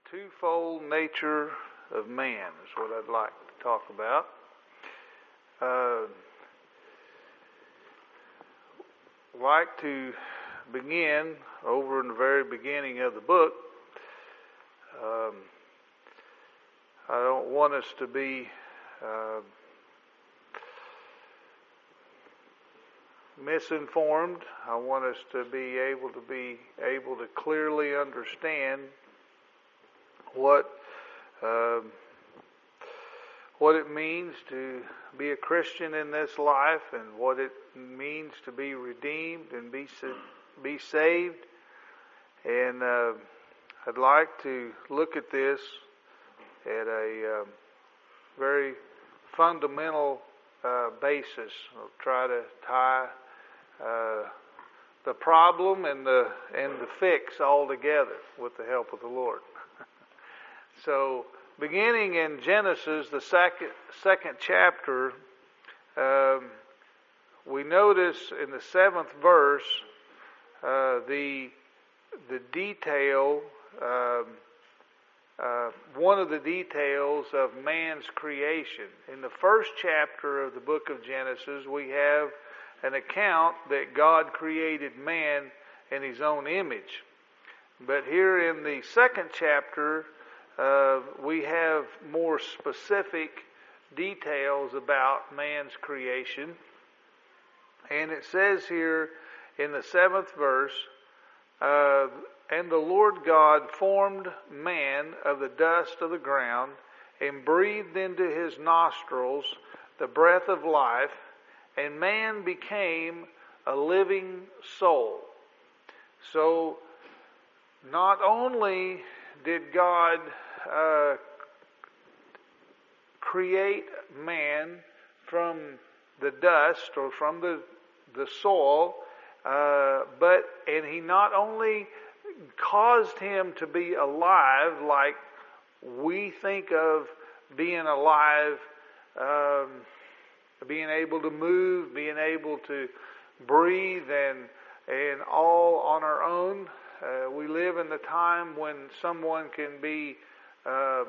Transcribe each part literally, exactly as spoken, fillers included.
twofold nature of man is what I'd like to talk about. Uh, like to begin over in the very beginning of the book. Um, I don't want us to be uh, misinformed. I want us to be able to be able to clearly understand what uh, what it means to be a Christian in this life, and what it means to be redeemed and be be saved. And uh, I'd like to look at this at a uh, very fundamental uh, basis. I'll try to tie uh, the problem and the and the fix all together with the help of the Lord. So, beginning in Genesis, the second second chapter, um, we notice in the seventh verse uh, the the detail, um, uh, one of the details of man's creation. In the first chapter of the book of Genesis, we have an account that God created man in His own image. But here in the second chapter, Uh, we have more specific details about man's creation. And it says here in the seventh verse, uh, and the Lord God formed man of the dust of the ground and breathed into his nostrils the breath of life, and man became a living soul. So not only did God uh, create man from the dust or from the the soil, uh, but and He not only caused him to be alive like we think of being alive, um, being able to move, being able to breathe, and and all on our own. Uh, we live in the time when someone can be uh,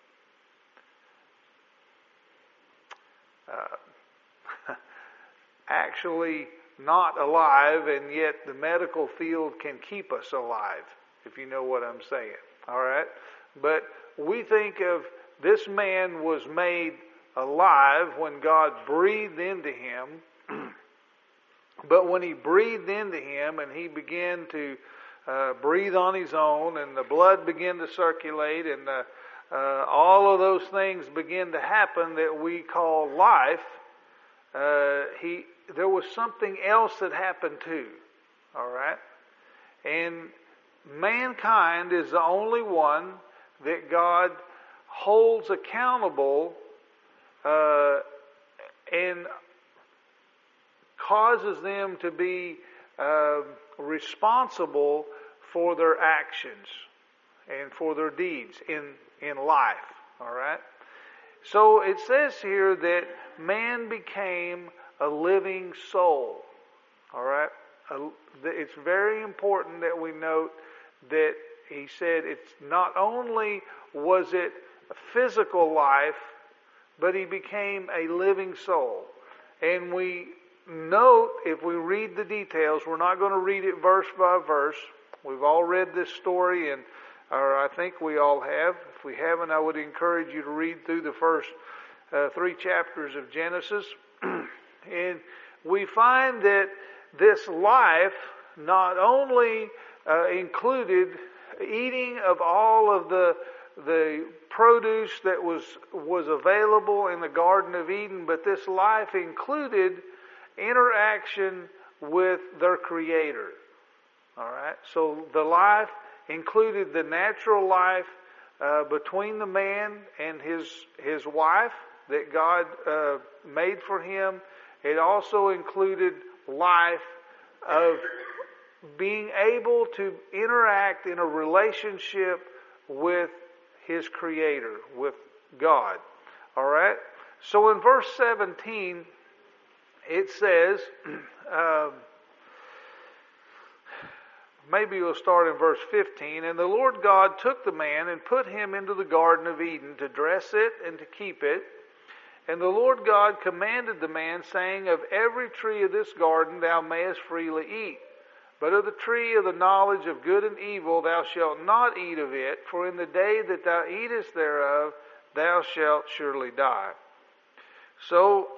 uh, actually not alive, and yet the medical field can keep us alive, if you know what I'm saying. All right? But we think of this man was made alive when God breathed into him. But when He breathed into him and he began to Uh, breathe on his own, and the blood began to circulate, and uh, uh, all of those things begin to happen that we call life, uh, he there was something else that happened too. All right? And mankind is the only one that God holds accountable uh, and causes them to be uh, responsible for their actions and for their deeds in, in life. All right? So it says here that man became a living soul. All right? It's very important that we note that he said it's not only was it a physical life, but he became a living soul. And we note, if we read the details, we're not going to read it verse by verse. We've all read this story, and or I think we all have. If we haven't, I would encourage you to read through the first uh, three chapters of Genesis. And we find that this life not only uh, included eating of all of the the produce that was was available in the Garden of Eden, but this life included interaction with their Creator. All right? So the life included the natural life uh, between the man and his his wife that God uh, made for him. It also included life of being able to interact in a relationship with his Creator, with God. All right? So in verse seventeen, it says, um, maybe we'll start in verse fifteen. And the Lord God took the man and put him into the Garden of Eden to dress it and to keep it. And the Lord God commanded the man, saying, Of every tree of this garden thou mayest freely eat, but of the tree of the knowledge of good and evil thou shalt not eat of it, for in the day that thou eatest thereof thou shalt surely die. So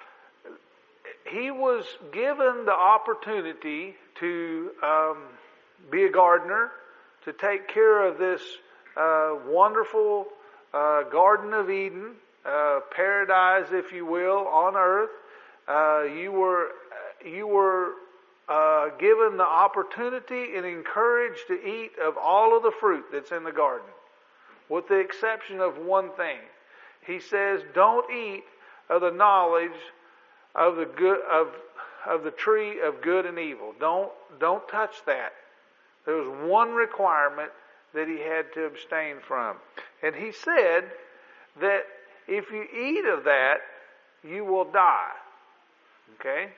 he was given the opportunity to um, be a gardener, to take care of this uh, wonderful uh, Garden of Eden, uh, paradise, if you will, on earth. Uh, you were you were uh, given the opportunity and encouraged to eat of all of the fruit that's in the garden, with the exception of one thing. He says, "Don't eat of the knowledge of the good of of the tree of good and evil. Don't don't touch that." There was one requirement that he had to abstain from, and he said that if you eat of that, you will die. Okay?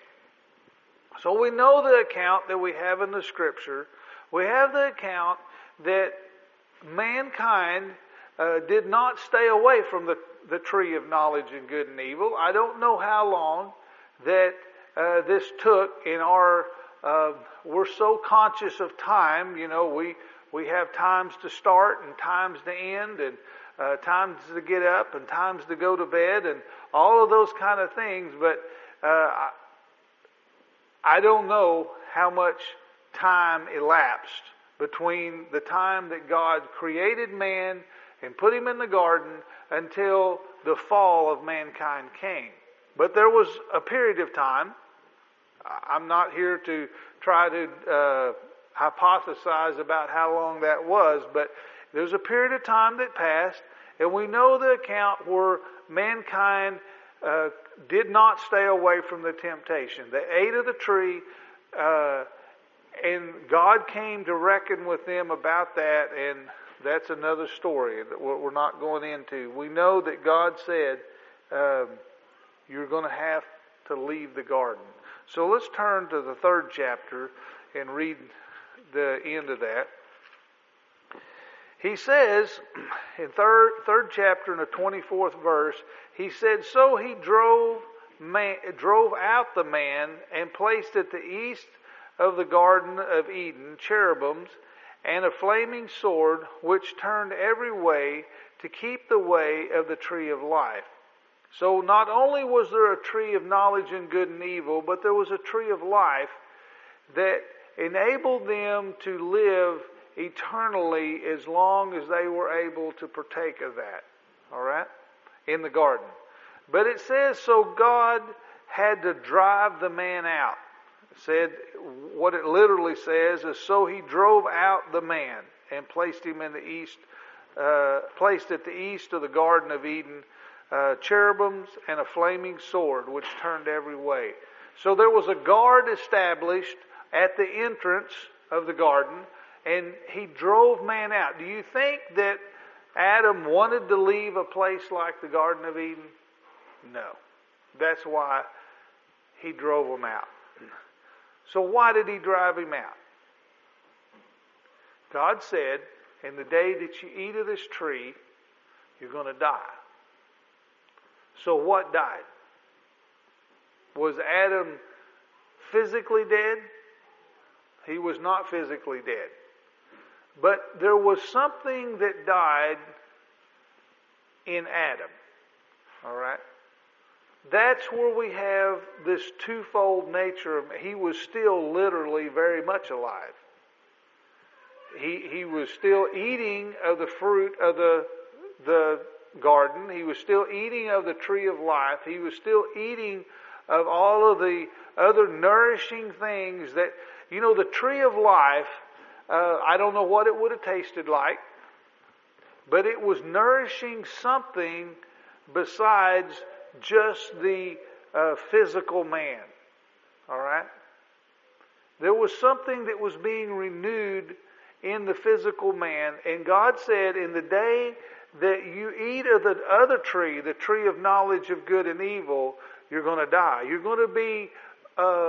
So we know the account that we have in the Scripture. We have the account that mankind uh, did not stay away from the, the tree of knowledge and good and evil. I don't know how long that uh, this took in our, uh, we're so conscious of time, you know, we, we have times to start and times to end, and uh, times to get up and times to go to bed and all of those kind of things, but uh, I, I don't know how much time elapsed between the time that God created man and put him in the garden until the fall of mankind came. But there was a period of time. I'm not here to try to uh, hypothesize about how long that was, but there's a period of time that passed, and we know the account where mankind uh, did not stay away from the temptation. They ate of the tree, uh, and God came to reckon with them about that, and that's another story that we're not going into. We know that God said, um, you're going to have to leave the garden. So let's turn to the third chapter and read the end of that. He says, in third, third chapter in the twenty-fourth verse, he said, So he drove man, drove out the man and placed at the east of the Garden of Eden cherubims and a flaming sword which turned every way to keep the way of the tree of life. So not only was there a tree of knowledge and good and evil, but there was a tree of life that enabled them to live eternally as long as they were able to partake of that. All right? In the garden. But it says, so God had to drive the man out. It said, what it literally says is, so he drove out the man and placed him in the east, uh, placed at the east of the Garden of Eden, uh, cherubims and a flaming sword which turned every way. So there was a guard established at the entrance of the garden, and he drove man out. Do you think that Adam wanted to leave a place like the Garden of Eden? No. That's why he drove him out. So why did he drive him out? God said, in the day that you eat of this tree, you're going to die. So what died? Was Adam physically dead? He was not physically dead. But there was something that died in Adam. All right? That's where we have this twofold nature. He was still literally very much alive. He he was still eating of the fruit of the the garden. He was still eating of the tree of life. He was still eating of all of the other nourishing things that, you know, the tree of life, uh, I don't know what it would have tasted like, but it was nourishing something besides just the uh, physical man. All right? There was something that was being renewed in the physical man, and God said, in the day that you eat of the other tree, the tree of knowledge of good and evil, you're going to die. You're going to be uh,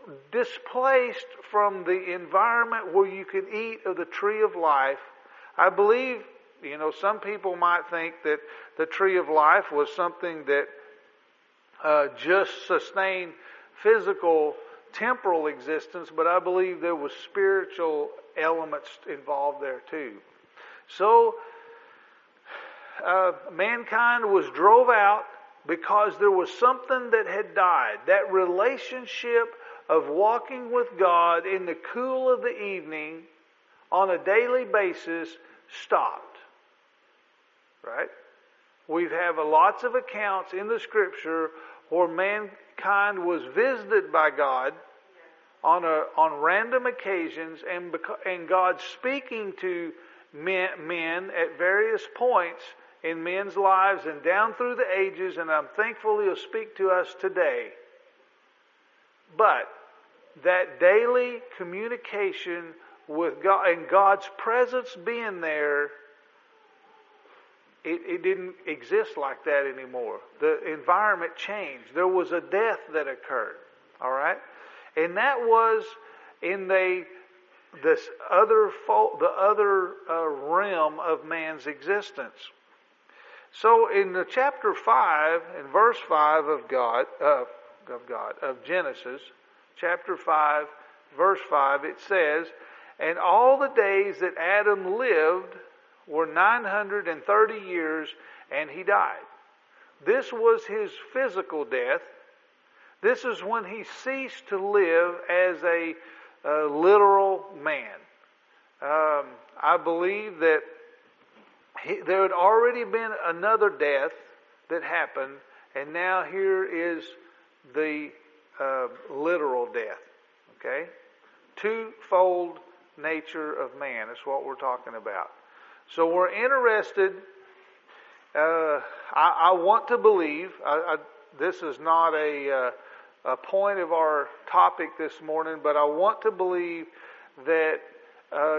displaced from the environment where you can eat of the tree of life. I believe, you know, some people might think that the tree of life was something that uh, just sustained physical, temporal existence, but I believe there was spiritual elements involved there too. So, uh, mankind was drove out because there was something that had died. That relationship of walking with God in the cool of the evening on a daily basis stopped. Right? We have lots of accounts in the Scripture where mankind was visited by God on a on random occasions, and beca- and God speaking to men, men at various points in men's lives and down through the ages, and I'm thankful He'll speak to us today. But that daily communication with God and God's presence being there, it, it didn't exist like that anymore. The environment changed. There was a death that occurred. All right? And that was in the this other fo- the other uh, realm of man's existence. So in the chapter five, in verse five of God, uh, of God, of Genesis, chapter five, verse five, it says, "And all the days that Adam lived were nine hundred and thirty years, and he died." This was his physical death. This is when he ceased to live as a, a literal man. Um, I believe that He, there had already been another death that happened, and now here is the uh, literal death. Okay? Twofold nature of man is what we're talking about. So we're interested, uh, I, I want to believe, I, I, this is not a, uh, a point of our topic this morning, but I want to believe that uh,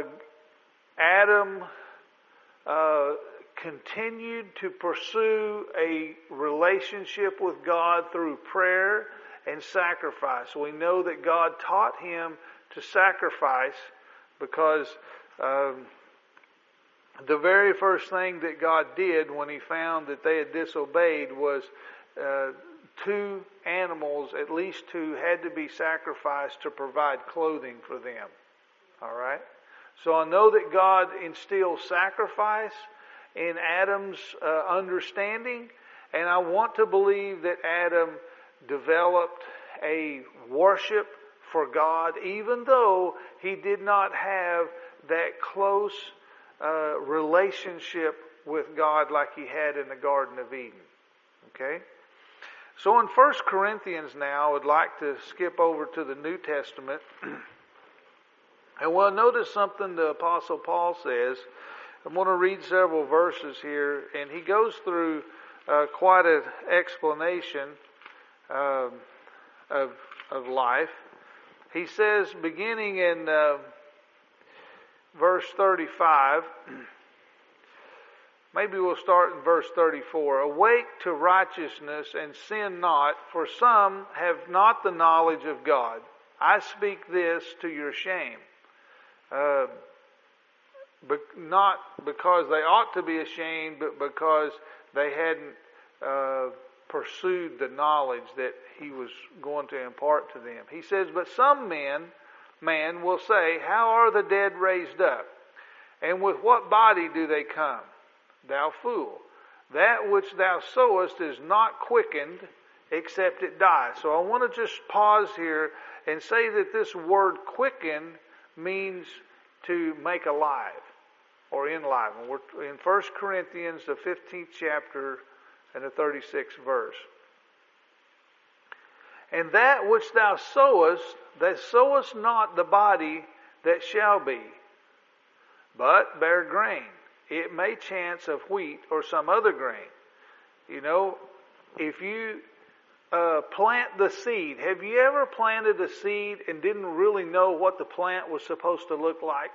Adam Uh, continued to pursue a relationship with God through prayer and sacrifice. We know that God taught him to sacrifice because um, the very first thing that God did when He found that they had disobeyed was uh, two animals, at least two, had to be sacrificed to provide clothing for them. All right? So I know that God instills sacrifice in Adam's uh, understanding, and I want to believe that Adam developed a worship for God, even though he did not have that close uh, relationship with God like he had in the Garden of Eden. Okay? So in First Corinthians now, I would like to skip over to the New Testament. And we'll notice something the Apostle Paul says. I'm going to read several verses here, and he goes through uh, quite an explanation um, of of life. He says, beginning in uh, verse thirty-five, maybe we'll start in verse thirty-four. "Awake to righteousness and sin not, for some have not the knowledge of God. I speak this to your shame." Uh, but not because they ought to be ashamed, but because they hadn't uh, pursued the knowledge that he was going to impart to them. He says, "But some men, man will say, how are the dead raised up? And with what body do they come? Thou fool, that which thou sowest is not quickened, except it die." So I want to just pause here and say that this word "quicken" means to make alive or enliven. We're in First Corinthians, the fifteenth chapter and the thirty-sixth verse. "And that which thou sowest, thou sowest not the body that shall be, but bear grain. It may chance of wheat or some other grain." You know, if you uh, plant the seed, have you ever planted a seed and didn't really know what the plant was supposed to look like?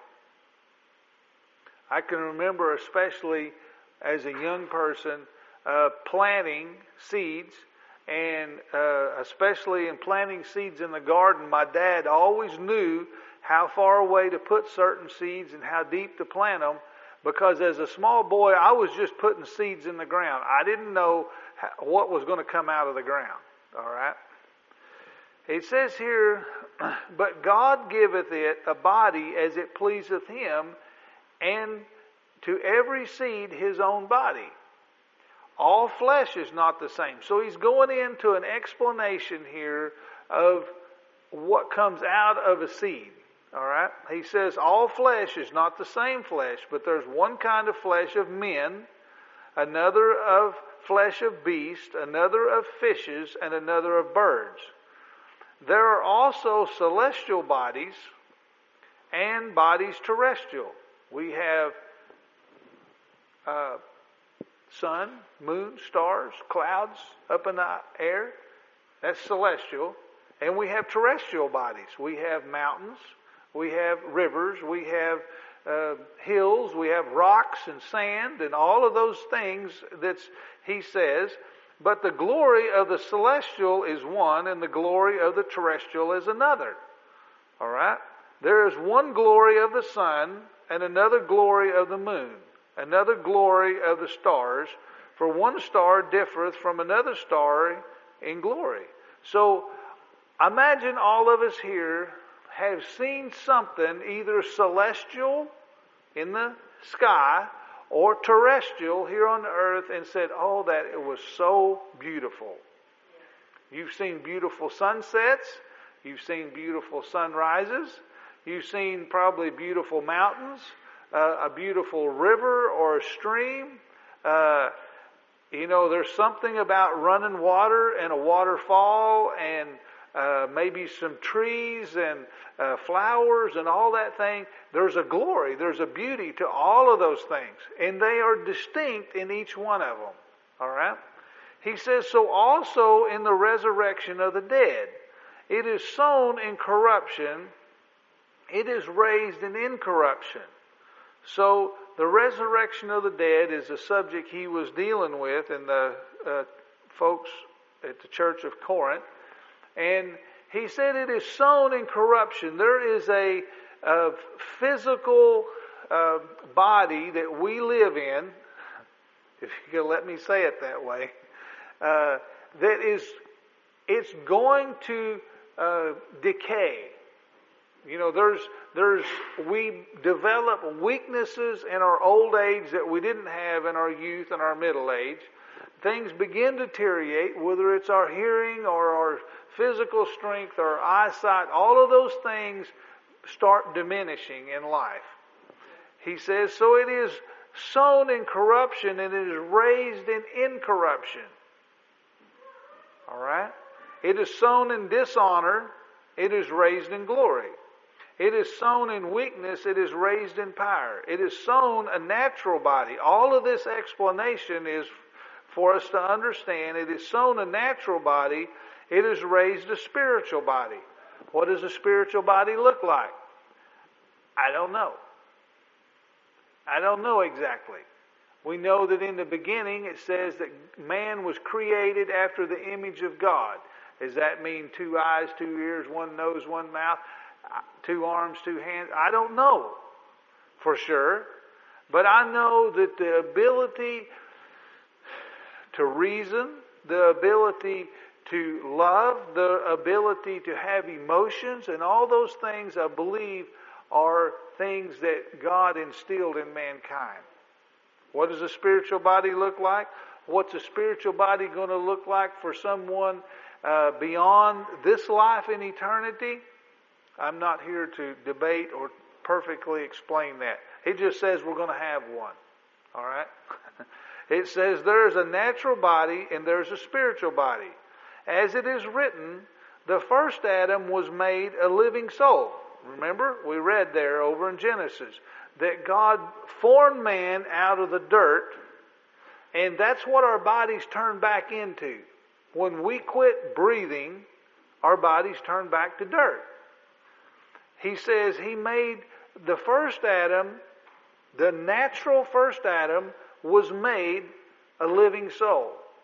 I can remember, especially as a young person, uh, planting seeds And uh, especially in planting seeds in the garden, my dad always knew how far away to put certain seeds and how deep to plant them, because as a small boy, I was just putting seeds in the ground. I didn't know how, what was going to come out of the ground. All right? It says here, but God giveth it a body as it pleaseth him, and to every seed his own body. All flesh is not the same. So he's going into an explanation here of what comes out of a seed. All right? He says all flesh is not the same flesh, but there's one kind of flesh of men, another of flesh of beasts, another of fishes, and another of birds. There are also celestial bodies and bodies terrestrial. We have uh, sun, moon, stars, clouds up in the air. That's celestial. And we have terrestrial bodies. We have mountains. We have rivers. We have uh, hills. We have rocks and sand and all of those things that he says. But the glory of the celestial is one, and the glory of the terrestrial is another. All right? There is one glory of the sun, and another glory of the moon, another glory of the stars. For one star differeth from another star in glory. So imagine all of us here have seen something either celestial in the sky or terrestrial here on the earth and said, oh, that it was so beautiful. You've seen beautiful sunsets. You've seen beautiful sunrises. You've seen probably beautiful mountains, uh, a beautiful river or a stream. Uh, you know, there's something about running water and a waterfall and uh, maybe some trees and uh, flowers and all that thing. There's a glory, there's a beauty to all of those things. And they are distinct in each one of them. All right? He says, so also in the resurrection of the dead. It is sown in corruption. It is raised in incorruption. So the resurrection of the dead is a subject he was dealing with in the uh, folks at the church of Corinth. And he said it is sown in corruption. There is a, a physical uh, body that we live in, if you could let me say it that way, uh, that is, it's going to uh, decay. You know, there's, there's, we develop weaknesses in our old age that we didn't have in our youth and our middle age. Things begin to deteriorate, whether it's our hearing or our physical strength or eyesight. All of those things start diminishing in life. He says, so it is sown in corruption and it is raised in incorruption. All right? It is sown in dishonor. It is raised in glory. It is sown in weakness. It is raised in power. It is sown a natural body. All of this explanation is for us to understand. It is sown a natural body. It is raised a spiritual body. What does a spiritual body look like? I don't know. I don't know exactly. We know that in the beginning it says that man was created after the image of God. Does that mean two eyes, two ears, one nose, one mouth, two arms, two hands? I don't know for sure. But I know that the ability to reason, the ability to love, the ability to have emotions, and all those things, I believe, are things that God instilled in mankind. What does a spiritual body look like? What's a spiritual body going to look like for someone uh, beyond this life in eternity? I'm not here to debate or perfectly explain that. It just says we're going to have one. All right? It says there is a natural body and there's a spiritual body. As it is written, the first Adam was made a living soul. Remember, we read there over in Genesis that God formed man out of the dirt, and that's what our bodies turn back into. When we quit breathing, our bodies turn back to dirt. He says he made the first Adam, the natural first Adam, was made a living soul.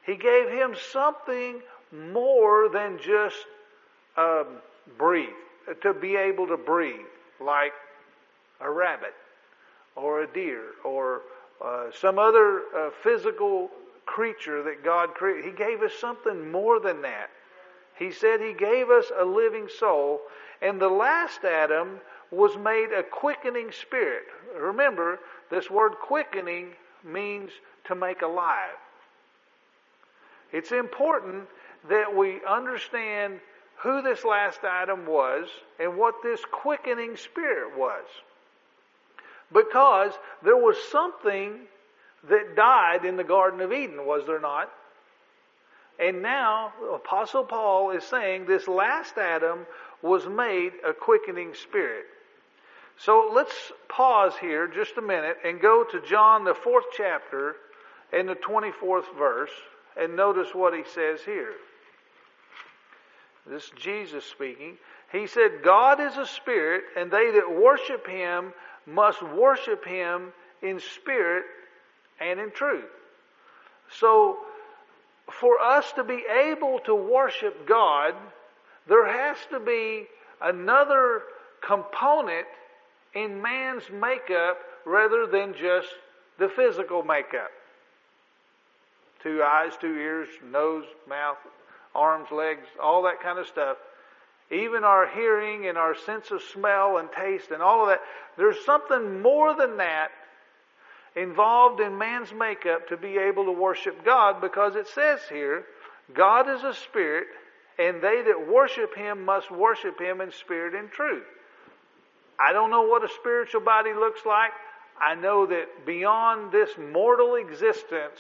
He gave him something more than just um, breathe, to be able to breathe, like a rabbit or a deer or uh, some other uh, physical creature that God created. He gave us something more than that. He said He gave us a living soul, and the last Adam was made a quickening spirit. Remember, this word quickening means to make alive. It's important that we understand who this last Adam was and what this quickening spirit was. Because there was something that died in the Garden of Eden, was there not? And now, Apostle Paul is saying this last Adam was made a quickening spirit. So let's pause here just a minute and go to John, the fourth chapter, and the twenty-fourth verse, and notice what he says here. This is Jesus speaking. He said, God is a spirit, and they that worship Him must worship Him in spirit and in truth. So, for us to be able to worship God, there has to be another component in man's makeup rather than just the physical makeup. Two eyes, two ears, nose, mouth, arms, legs, all that kind of stuff. Even our hearing and our sense of smell and taste and all of that. There's something more than that involved in man's makeup to be able to worship God, because it says here, God is a spirit, and they that worship Him must worship Him in spirit and truth. I don't know what a spiritual body looks like. I know that beyond this mortal existence,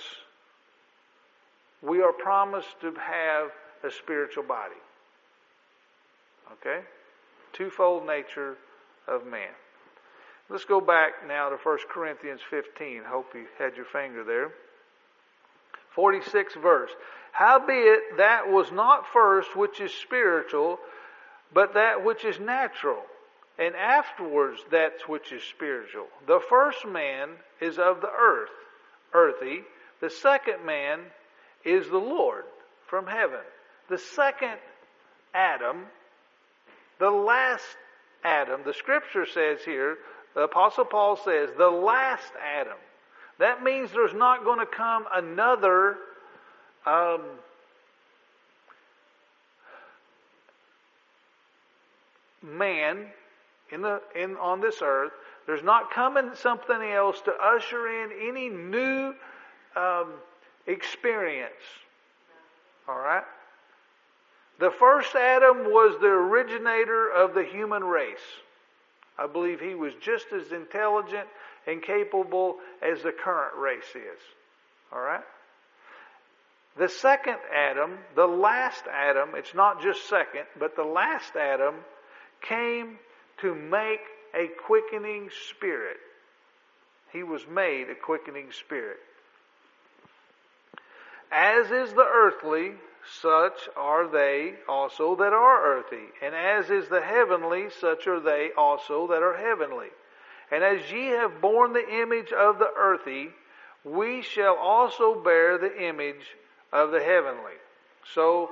we are promised to have a spiritual body. Okay? Twofold nature of man. Let's go back now to First Corinthians fifteen. Hope you had your finger there. forty-sixth verse. Howbeit that was not first which is spiritual, but that which is natural, and afterwards that which is spiritual. The first man is of the earth, earthy. The second man is the Lord from heaven. The second Adam, the last Adam, the Scripture says here, the Apostle Paul says, the last Adam. That means there's not going to come another um, man in the in on this earth. There's not coming something else to usher in any new um, experience. All right? The first Adam was the originator of the human race. I believe he was just as intelligent and capable as the current race is. All right? The second Adam, the last Adam, it's not just second, but the last Adam came to make a quickening spirit. He was made a quickening spirit. As is the earthly, such are they also that are earthy. And as is the heavenly, such are they also that are heavenly. And as ye have borne the image of the earthy, we shall also bear the image of the heavenly. So,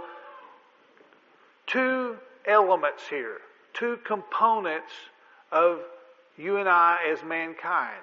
two elements here. Two components of you and I as mankind.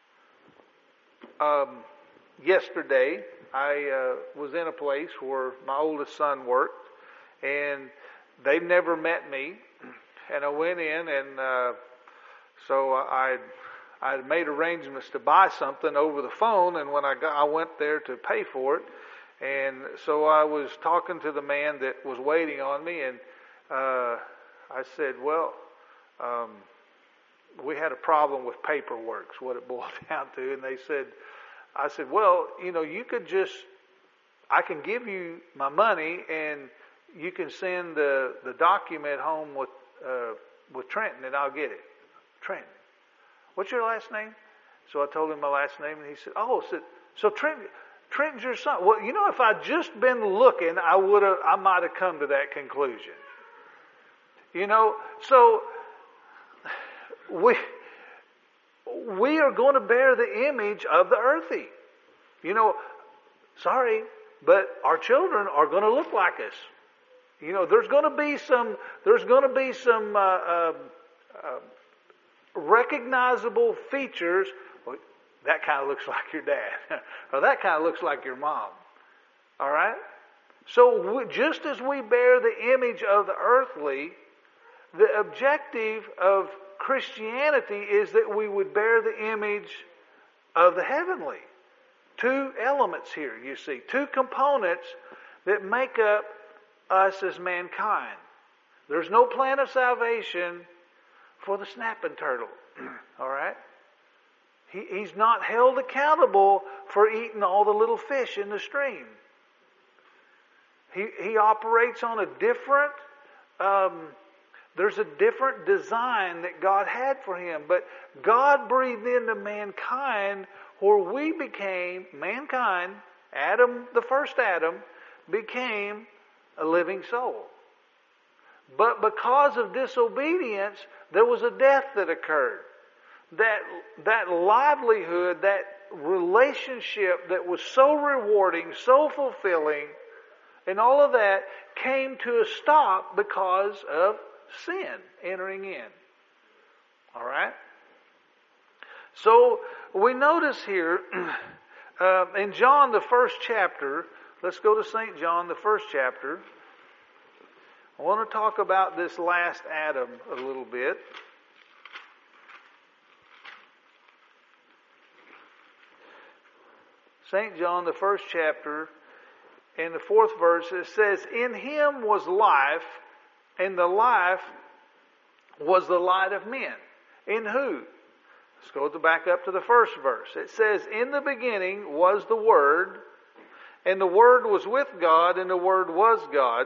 Um, yesterday, I uh, was in a place where my oldest son worked, and they've never met me. And I went in, and uh, so I I made arrangements to buy something over the phone. And when I got, I went there to pay for it, and so I was talking to the man that was waiting on me, and uh, I said, "Well, um, we had a problem with paperwork," is what it boiled down to. And they said. I said, well, you know, you could just, I can give you my money and you can send the, the document home with uh, with Trenton and I'll get it. Trenton, what's your last name? So I told him my last name and he said, oh, so, so Trenton, Trenton's your son. Well, you know, if I'd just been looking, I would have, I might have come to that conclusion. You know, so we... We are going to bear the image of the earthy. You know, sorry, but our children are going to look like us. You know, there's going to be some, there's going to be some uh, uh, uh, recognizable features. Well, that kind of looks like your dad, or that kind of looks like your mom. All right. So we, just as we bear the image of the earthly, the objective of Christianity is that we would bear the image of the heavenly. Two elements here, you see, two components that make up us as mankind. There's no plan of salvation for the snapping turtle. All right? He, he's not held accountable for eating all the little fish in the stream. He, he operates on a different, um, there's a different design that God had for him. But God breathed into mankind where we became, mankind, Adam, the first Adam, became a living soul. But because of disobedience, there was a death that occurred. That, that livelihood, that relationship that was so rewarding, so fulfilling, and all of that came to a stop because of sin entering in. All right? So we notice here uh, in John, the first chapter, let's go to Saint John, the first chapter. I want to talk about this last Adam a little bit. Saint John, the first chapter, in the fourth verse, it says, "In him was life, and the life was the light of men." In who? Let's go to back up to the first verse. It says, "In the beginning was the Word, and the Word was with God, and the Word was God.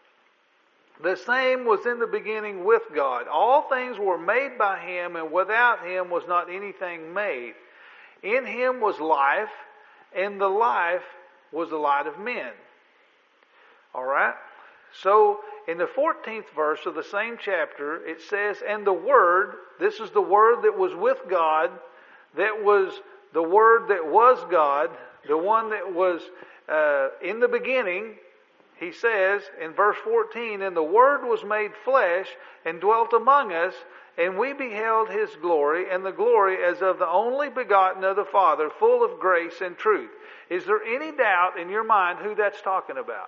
The same was in the beginning with God. All things were made by him, and without him was not anything made. In him was life, and the life was the light of men." All right? So, in the fourteenth verse of the same chapter, it says, "And the Word," this is the Word that was with God, that was the Word that was God, the one that was uh, in the beginning. He says in verse fourteen, "And the Word was made flesh and dwelt among us, and we beheld His glory, and the glory as of the only begotten of the Father, full of grace and truth." Is there any doubt in your mind who that's talking about?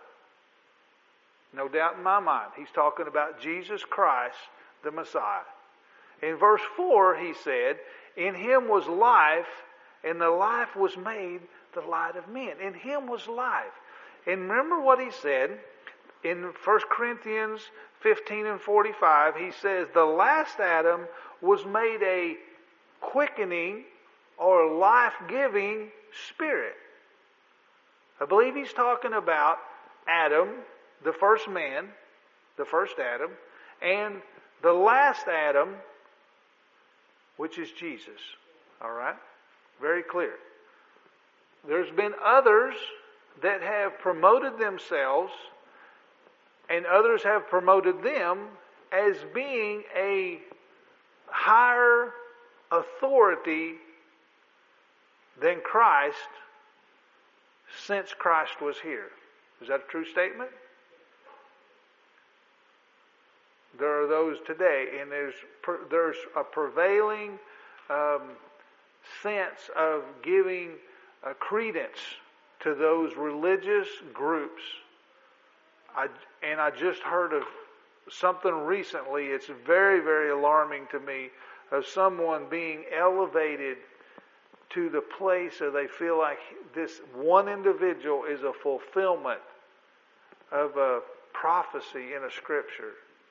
No doubt in my mind. He's talking about Jesus Christ, the Messiah. In verse four, he said, "In Him was life, and the life was made the light of men." In Him was life. And remember what he said in First Corinthians fifteen and forty-five. He says, "The last Adam was made a quickening or life-giving spirit." I believe he's talking about Adam, the first man, the first Adam, and the last Adam, which is Jesus. All right? Very clear. There's been others that have promoted themselves, and others have promoted them as being a higher authority than Christ since Christ was here. Is that a true statement? There are those today, and there's there's a prevailing um, sense of giving a credence to those religious groups. I, and I just heard of something recently. It's very, very alarming to me, of someone being elevated to the place where they feel like this one individual is a fulfillment of a prophecy in a scripture.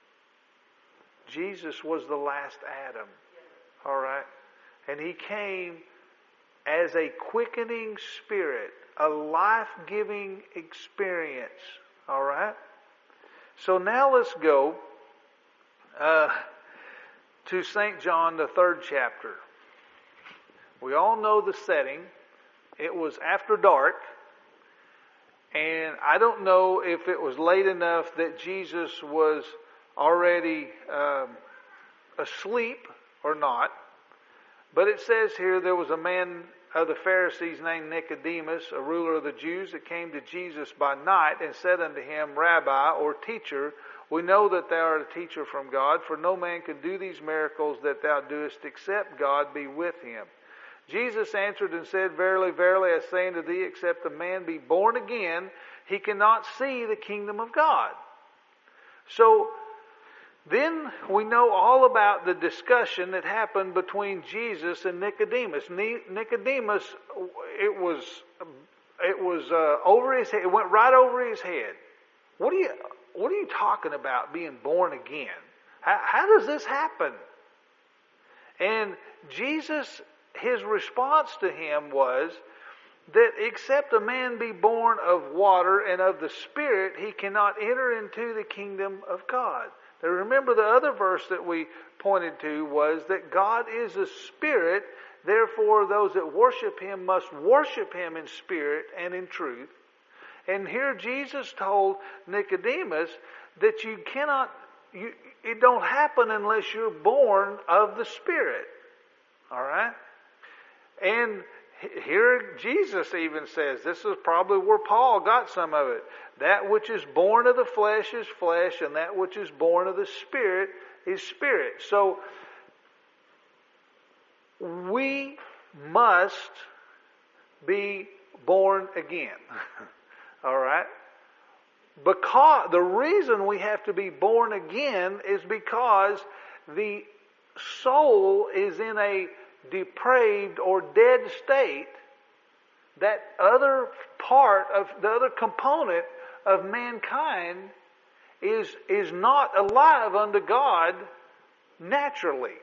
Jesus was the last Adam. All right? And He came as a quickening spirit, a life-giving experience. All right? So now let's go uh, to Saint John, the third chapter. We all know the setting. It was after dark. And I don't know if it was late enough that Jesus was already um, asleep or not. But it says here there was a man of the Pharisees named Nicodemus, a ruler of the Jews, that came to Jesus by night and said unto him, Rabbi, or teacher, we know that thou art a teacher from God, for no man can do these miracles that thou doest except God be with him. Jesus answered and said, Verily, verily, I say unto thee, except a man be born again, he cannot see the kingdom of God. So, then we know all about the discussion that happened between Jesus and Nicodemus. Nicodemus, it was, it was uh, over his head. It went right over his head. What are you, what are you talking about, being born again? How, how does this happen? And Jesus, his response to him was that except a man be born of water and of the Spirit, he cannot enter into the kingdom of God. Now remember, the other verse that we pointed to was that God is a spirit, therefore those that worship him must worship him in spirit and in truth. And here Jesus told Nicodemus that you cannot, you, it don't happen unless you're born of the Spirit. All right? And here Jesus even says, this is probably where Paul got some of it. That which is born of the flesh is flesh, and that which is born of the Spirit is spirit. So we must be born again. All right? Because the reason we have to be born again is because the soul is in a depraved or dead state. That other part of the other component of mankind is is not alive unto God naturally.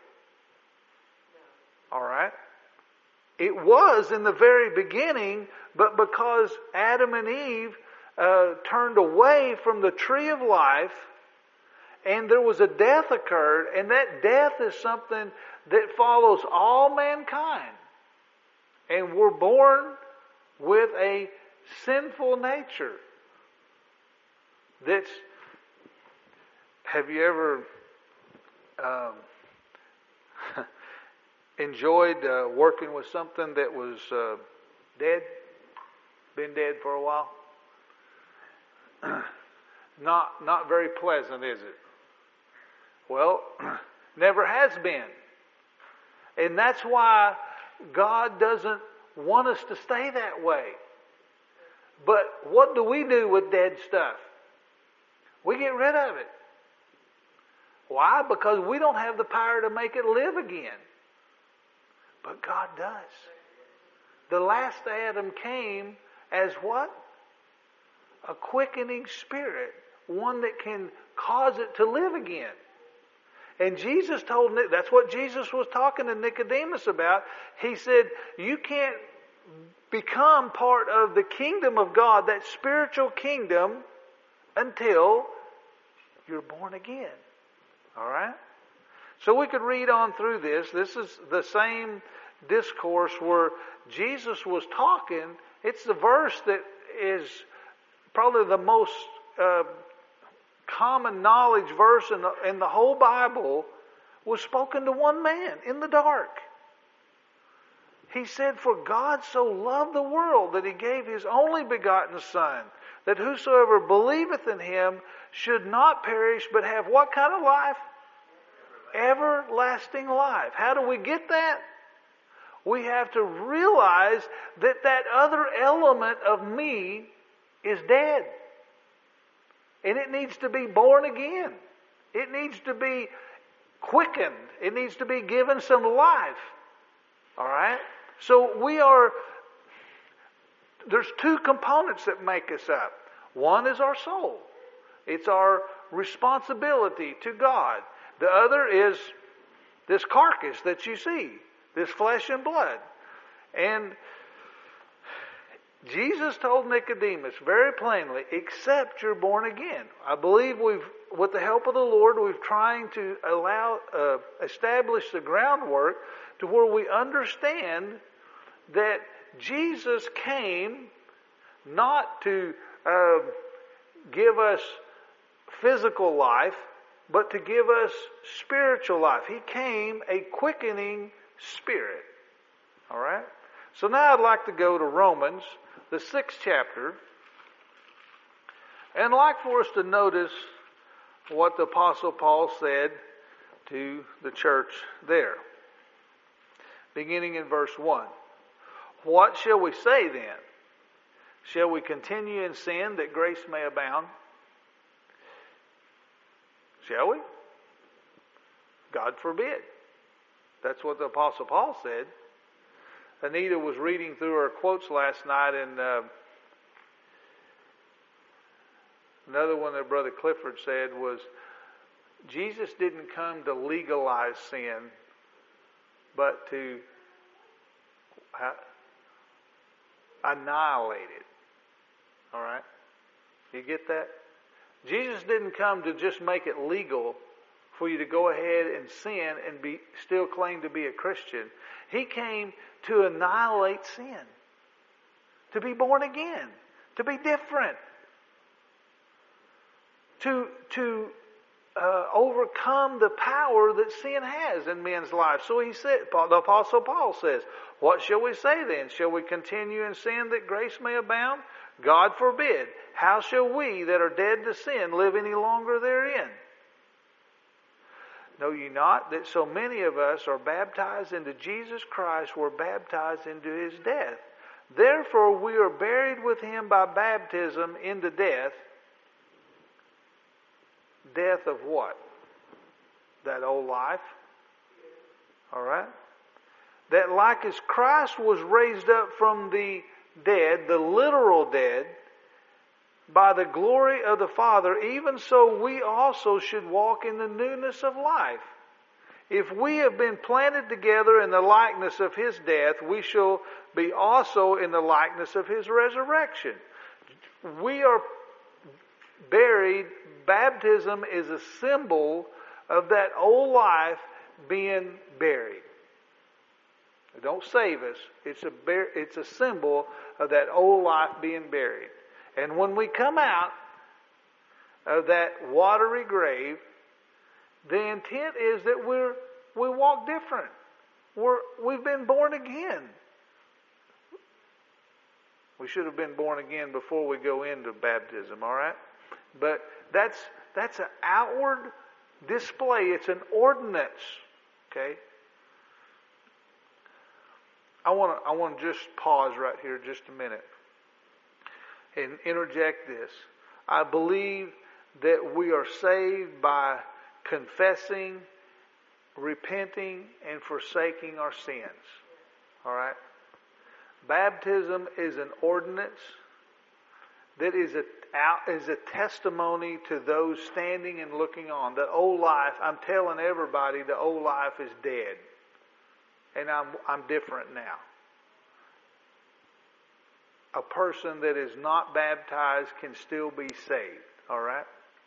All right? It was in the very beginning, but because Adam and Eve uh, turned away from the tree of life, and there was a death occurred, and that death is something that follows all mankind. And we're born with a sinful nature. That's, have you ever um, enjoyed uh, working with something that was uh, dead? Been dead for a while? not not very pleasant, is it? Well, never has been. And that's why God doesn't want us to stay that way. But what do we do with dead stuff? We get rid of it. Why? Because we don't have the power to make it live again. But God does. The last Adam came as what? A quickening spirit. One that can cause it to live again. And Jesus told, that's what Jesus was talking to Nicodemus about. He said, you can't become part of the kingdom of God, that spiritual kingdom, until you're born again. All right? So we could read on through this. This is the same discourse where Jesus was talking. It's the verse that is probably the most uh, common knowledge verse in the, in the whole Bible, was spoken to one man in the dark. He said, for God so loved the world that he gave his only begotten Son, that whosoever believeth in him should not perish, but have what kind of life? Everlasting life. How do we get that? We have to realize that that other element of me is dead. And it needs to be born again. It needs to be quickened. It needs to be given some life. All right? So we are, there's two components that make us up. One is our soul. It's our responsibility to God. The other is this carcass that you see, this flesh and blood. And Jesus told Nicodemus very plainly, except you're born again. I believe we've, with the help of the Lord, we've trying to allow, uh, establish the groundwork to where we understand that Jesus came not to uh, give us physical life, but to give us spiritual life. He came a quickening spirit. All right? So now I'd like to go to Romans, the sixth chapter, and I'd like for us to notice what the Apostle Paul said to the church there. Beginning in verse one. What shall we say then? Shall we continue in sin that grace may abound? Shall we? God forbid. That's what the Apostle Paul said. Anita was reading through her quotes last night, and uh, another one that Brother Clifford said was, Jesus didn't come to legalize sin, but to uh, annihilate it. All right? You get that? Jesus didn't come to just make it legal for you to go ahead and sin and be still claim to be a Christian. He came to annihilate sin, to be born again, to be different, to to uh, overcome the power that sin has in men's lives. So he said, the Apostle Paul says, "What shall we say then? Shall we continue in sin that grace may abound? God forbid. How shall we that are dead to sin live any longer therein? Know ye not that so many of us are baptized into Jesus Christ, were baptized into his death? Therefore we are buried with him by baptism into death." Death of what? That old life. All right? That like as Christ was raised up from the dead, the literal dead, by the glory of the Father, even so we also should walk in the newness of life. If we have been planted together in the likeness of his death, we shall be also in the likeness of his resurrection. We are buried. Baptism is a symbol of that old life being buried. It don't save us. It's a bar- it's a symbol of that old life being buried. And when we come out of that watery grave, the intent is that we're we walk different. We're we've been born again. We should have been born again before we go into baptism, all right? But that's that's an outward display. It's an ordinance. Okay? I want to I want to just pause right here just a minute and interject this. I believe that we are saved by confessing, repenting, and forsaking our sins. All right? Baptism is an ordinance that is a is a testimony to those standing and looking on. The old life, I'm telling everybody, the old life is dead. And I'm I'm different now. A person that is not baptized can still be saved. All right?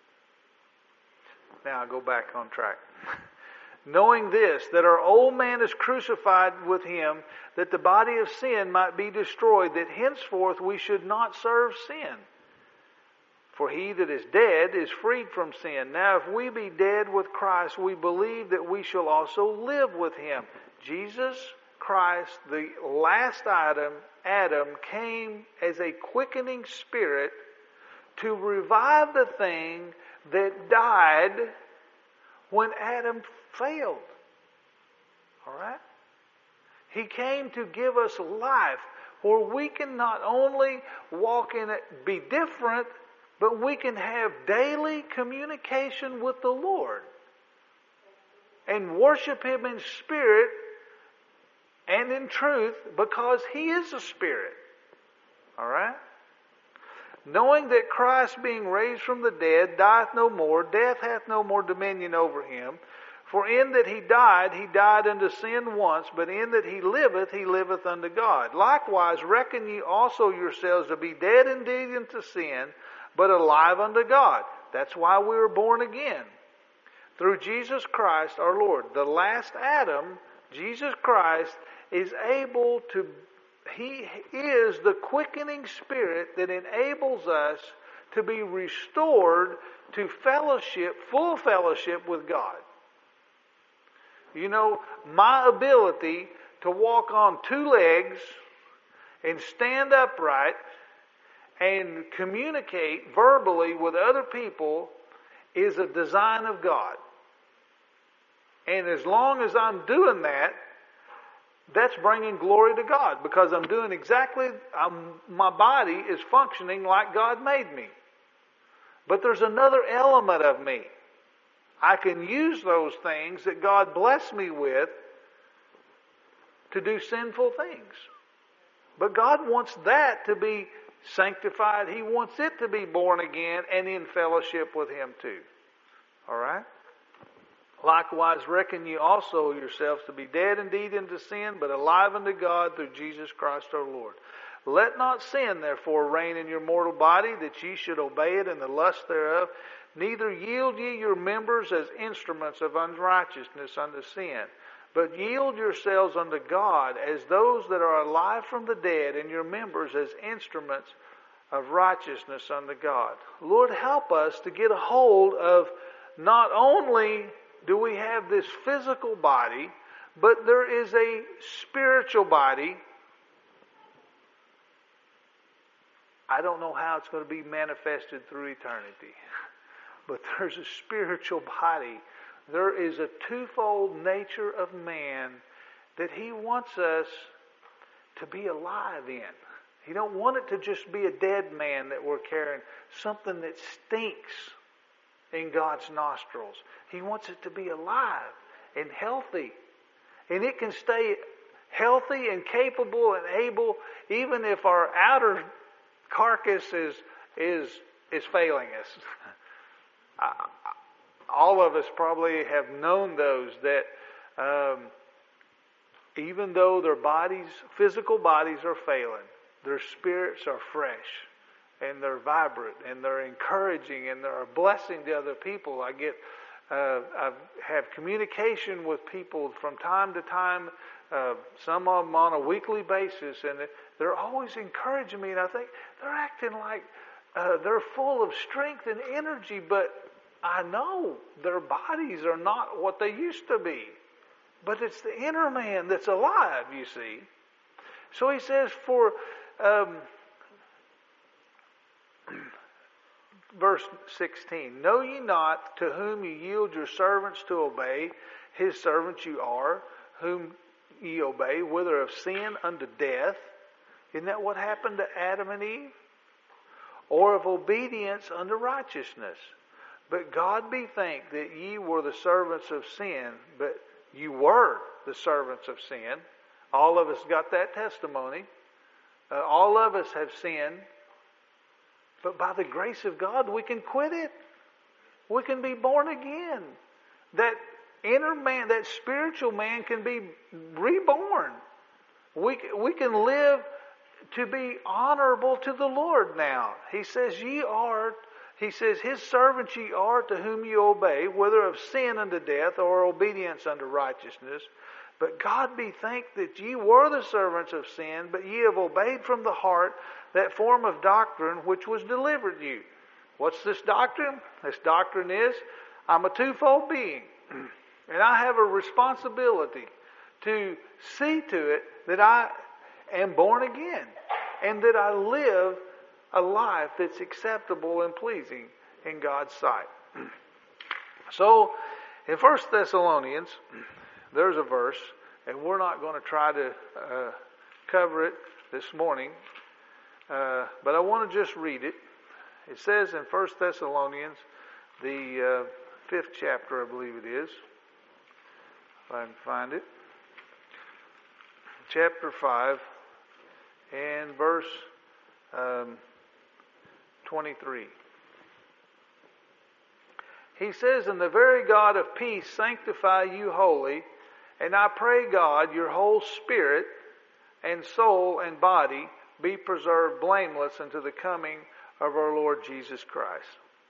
Now I go back on track. Knowing this, that our old man is crucified with him, that the body of sin might be destroyed, that henceforth we should not serve sin. For he that is dead is freed from sin. Now if we be dead with Christ, we believe that we shall also live with him. Jesus Christ, the last Adam, Adam, came as a quickening spirit to revive the thing that died when Adam failed. All right? He came to give us life where we can not only walk in it, be different, but we can have daily communication with the Lord and worship him in spirit and in truth, because he is a spirit. All right? Knowing that Christ, being raised from the dead, dieth no more, death hath no more dominion over him. For in that he died, he died unto sin once, but in that he liveth, he liveth unto God. Likewise, reckon ye also yourselves to be dead indeed unto sin, but alive unto God. That's why we were born again. Through Jesus Christ our Lord. The last Adam, Jesus Christ, is able to, he is the quickening spirit that enables us to be restored to fellowship, full fellowship with God. You know, my ability to walk on two legs and stand upright and communicate verbally with other people is a design of God. And as long as I'm doing that, that's bringing glory to God, because I'm doing exactly, I'm, my body is functioning like God made me. But there's another element of me. I can use those things that God blessed me with to do sinful things. But God wants that to be sanctified. He wants it to be born again and in fellowship with Him too. All right? Likewise, reckon ye also yourselves to be dead indeed unto sin, but alive unto God through Jesus Christ our Lord. Let not sin, therefore, reign in your mortal body, that ye should obey it in the lust thereof. Neither yield ye your members as instruments of unrighteousness unto sin, but yield yourselves unto God as those that are alive from the dead, and your members as instruments of righteousness unto God. Lord, help us to get a hold of not only do we have this physical body, but there is a spiritual body. I don't know how it's going to be manifested through eternity, but there's a spiritual body. There is a twofold nature of man that He wants us to be alive in. He don't want it to just be a dead man that we're carrying, something that stinks in God's nostrils. He wants it to be alive and healthy. And it can stay healthy and capable and able even if our outer carcass is is is failing us. I, all of us probably have known those that um, even though their bodies, physical bodies are failing, their spirits are fresh and they're vibrant and they're encouraging and they're a blessing to other people. I get, uh, I have communication with people from time to time, uh, some of them on a weekly basis, and they're always encouraging me, and I think they're acting like uh, they're full of strength and energy, but I know their bodies are not what they used to be. But it's the inner man that's alive, you see. So he says, for um, verse sixteen, know ye not to whom ye yield your servants to obey, his servants you are, whom ye obey, whether of sin unto death. Isn't that what happened to Adam and Eve? Or of obedience unto righteousness. But God be thanked that ye were the servants of sin, but you were the servants of sin. All of us got that testimony. Uh, all of us have sinned. But by the grace of God, we can quit it. We can be born again. That inner man, that spiritual man can be reborn. We, we can live to be honorable to the Lord now. He says, ye are, he says, his servants ye are to whom ye obey, whether of sin unto death or obedience unto righteousness. But God be thanked that ye were the servants of sin, but ye have obeyed from the heart that form of doctrine which was delivered you. What's this doctrine? This doctrine is, I'm a twofold being, and I have a responsibility to see to it that I am born again, and that I live a life that's acceptable and pleasing in God's sight. So, in First Thessalonians, there's a verse, and we're not going to try to uh, cover it this morning, uh, but I want to just read it. It says in First Thessalonians, the uh, fifth chapter, I believe it is, if I can find it, chapter five, and verse um, twenty-three. He says, and the very God of peace sanctify you wholly, and I pray God your whole spirit and soul and body be preserved blameless unto the coming of our Lord Jesus Christ.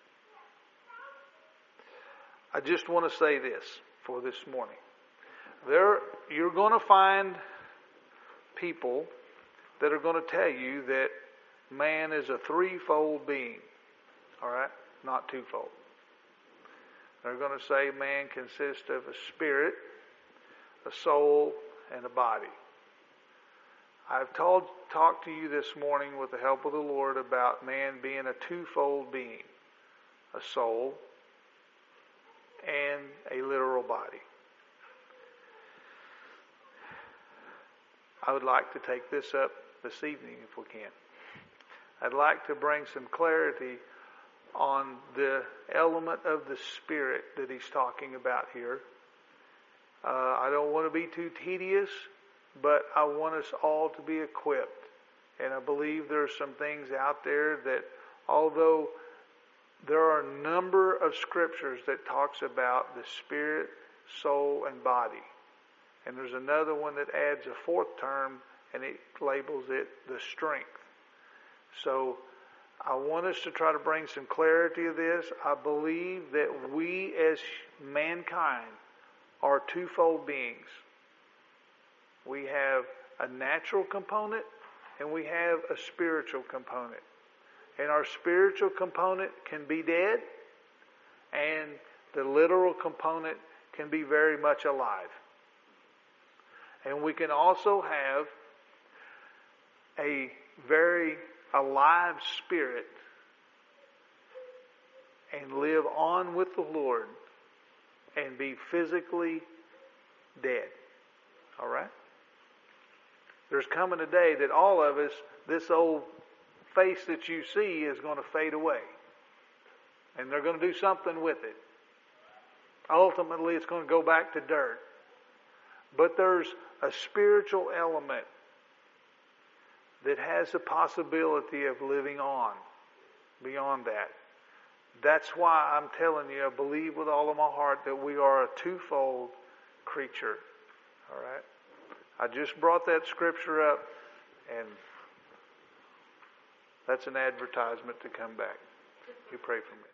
I just want to say this for this morning. There, you're going to find people that are going to tell you that man is a threefold being. All right? Not twofold. They're going to say man consists of a spirit, a soul, and a body. I've told, talked to you this morning with the help of the Lord about man being a twofold being, a soul and a literal body. I would like to take this up this evening if we can. I'd like to bring some clarity on the element of the Spirit that he's talking about here. Uh, I don't want to be too tedious, but I want us all to be equipped. And I believe there are some things out there that, although there are a number of scriptures that talks about the spirit, soul, and body. And there's another one that adds a fourth term, and it labels it the strength. So I want us to try to bring some clarity to this. I believe that we as mankind are twofold beings. We have a natural component and we have a spiritual component. And our spiritual component can be dead, and the literal component can be very much alive. And we can also have a very alive spirit and live on with the Lord and be physically dead. All right? There's coming a day that all of us, this old face that you see is going to fade away. And they're going to do something with it. Ultimately, it's going to go back to dirt. But there's a spiritual element that has the possibility of living on beyond that. That's why I'm telling you, I believe with all of my heart that we are a twofold creature. All right? I just brought that scripture up, and that's an advertisement to come back. You pray for me.